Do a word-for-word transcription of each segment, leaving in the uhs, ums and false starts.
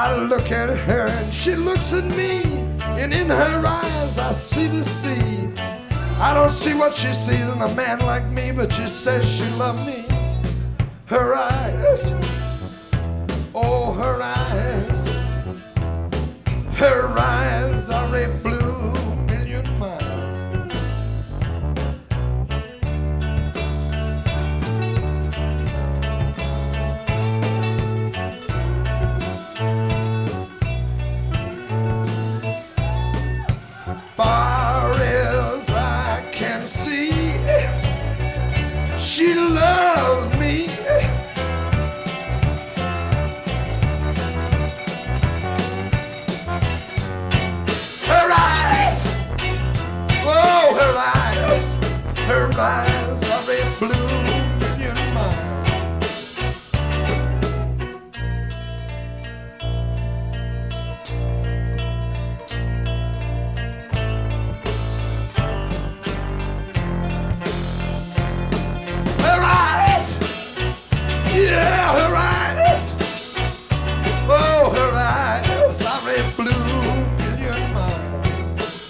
I look at her and she looks at me, and in her eyes I see the sea. I don't see what she sees in a man like me, but she says she loves me. Her eyes, oh her eyes, her eyes are a blue million miles. Far as I can see, she loves me. Her eyes, oh her eyes, her eyes are a blue million miles. Yeah, her eyes, oh, her eyes are a blue million miles.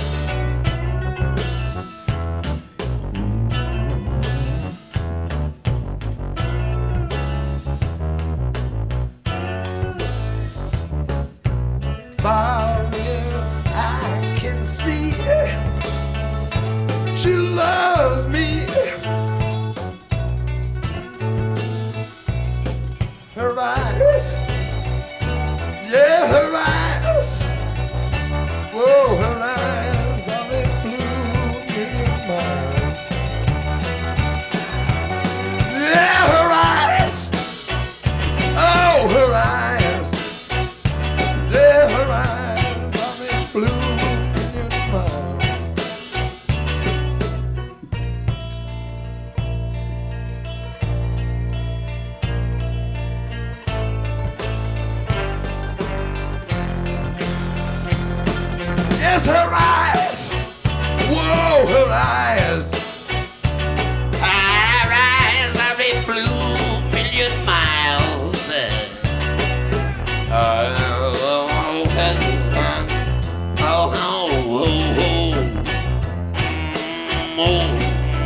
Far as I can see, she loves me. Her eyes, yeah, her eyes, whoa, her eyes are a blue million miles. Yeah, her eyes, oh, her eyes, yeah, her eyes are a blue million miles. Yes, her eyes, whoa, her eyes, her eyes are a blue million miles. Uh, oh, oh, oh, oh, oh.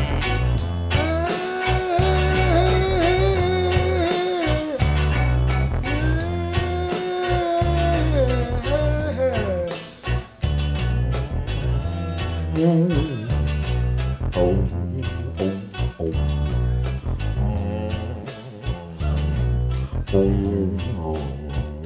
Oh, oh, oh, oh, oh, oh.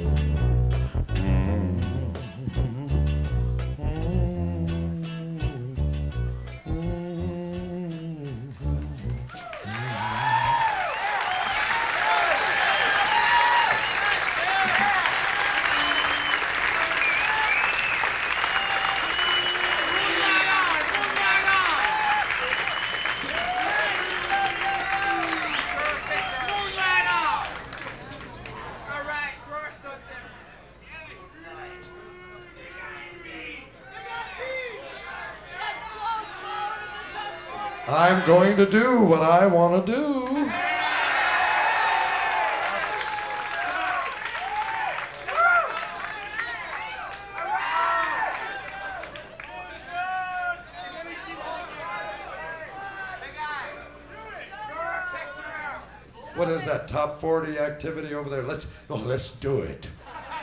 I'm going to do what I want to do. What is that top forty activity over there? Let's, oh, let's do it.